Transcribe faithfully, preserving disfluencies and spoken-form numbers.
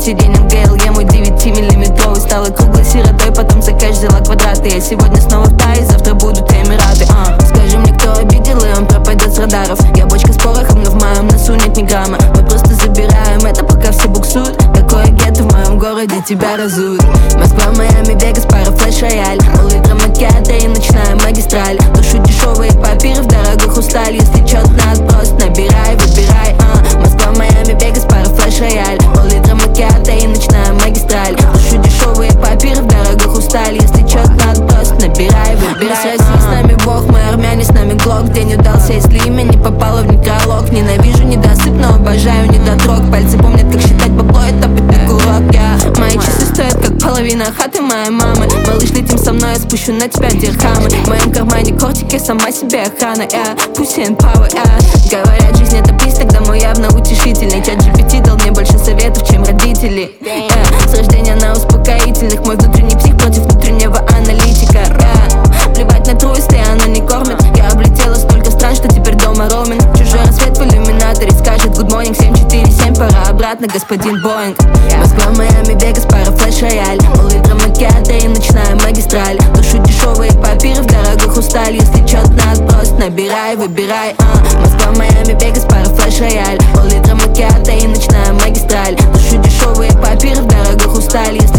сиденьем ГЛ. Я мой девятимиллиметровый стала круглой сиротой, потом за кэш взяла квадраты. Я сегодня снова в Тае, завтра будут Эмираты. а. Скажи мне, кто обидел, и он пропадет с радаров. Я бочка с порохом, но в моем носу нет ни грамма. Мы просто забираем это, пока все буксуют. Такое гетто в моем городе, тебя разуют. Москва, Майами, Вегас, пара флеш-рояль. Пол-литра макиато и ночная магистраль. Душу дешевые папиры в дорогу хрусталь. Если чё-то надо, просто набирай, выбирай. а. Москва, Майами, Вегас, пара флеш-рояль. Пол-литра макиато и ночная магистраль. Душу дешевые папиры в дорогу хрусталь. Если чё-то надо, просто набирай, выбирай. С России с нами Бог, мы армяне, с нами Глок. День удался, если имя не попало в некролог. Ненавижу недосып, но обожаю недотрог. Пальцы помнят, как считать бабло, это пипик урок. Я Мои часы стоят, как половина хаты моей мамы. Малыш, летим со мной, я спущу на тебя дирхамы. В моем кармане кортики, сама себе охрана. Я Pussy and Power, я Говорят, жизнь это приз, тогда мой явно утешительный. Чат джи пи ти дал мне больше советов, чем родители. я С рождения на успокоительных. Мой внутренний псих против внутреннего аналитика. я Плевать на тру, если она не кормит. Я облетела столько стран, что теперь дома роуминг. Чужой рассвет в иллюминаторе скажет good morning. Семь четыре семь, пора обратно, господин Боинг. Москва, Майами, Вегас, пара флеш-рояль. Пол-литра макиато и ночная магистраль. Душу дешевые папиры в дорогу хрусталь. Если чё-то надо, просто набирай, выбирай. а. Москва, Майами, Вегас, пара флеш-рояль. Пол-литра макиато и ночная магистраль. Душу дешевые папиры в дорогу хрусталь. Если